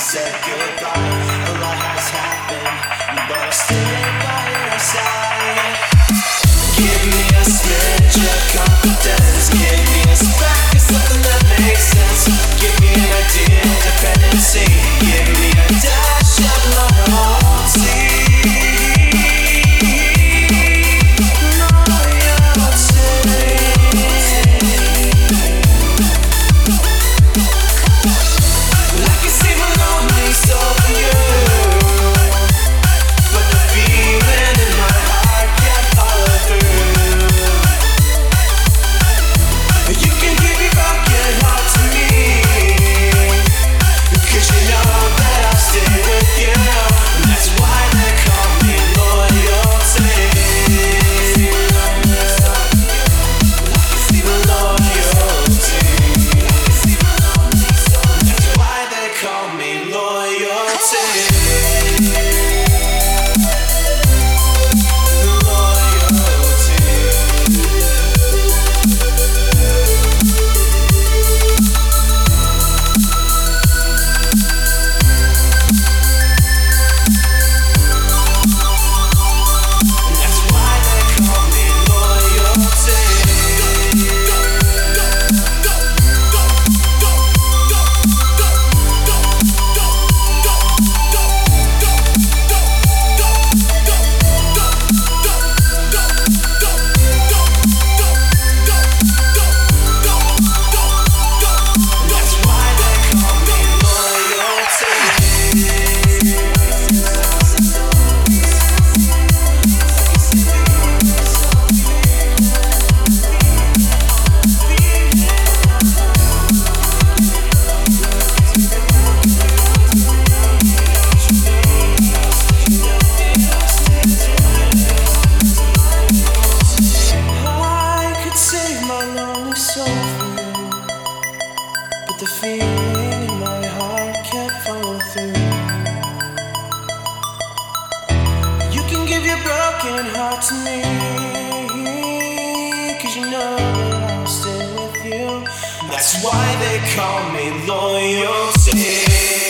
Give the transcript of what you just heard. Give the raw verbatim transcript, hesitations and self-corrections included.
said goodbye. A lot has happened, but I stay by your side. Give me a smidge of confidence. Give me a spark of something that makes sense. Give me an idea of dependency. Give me a dash of loyalty. But the feeling in my heart can't follow through. You can give your broken heart to me, 'cause you know that I'll stay with you. That's why they call me loyalty.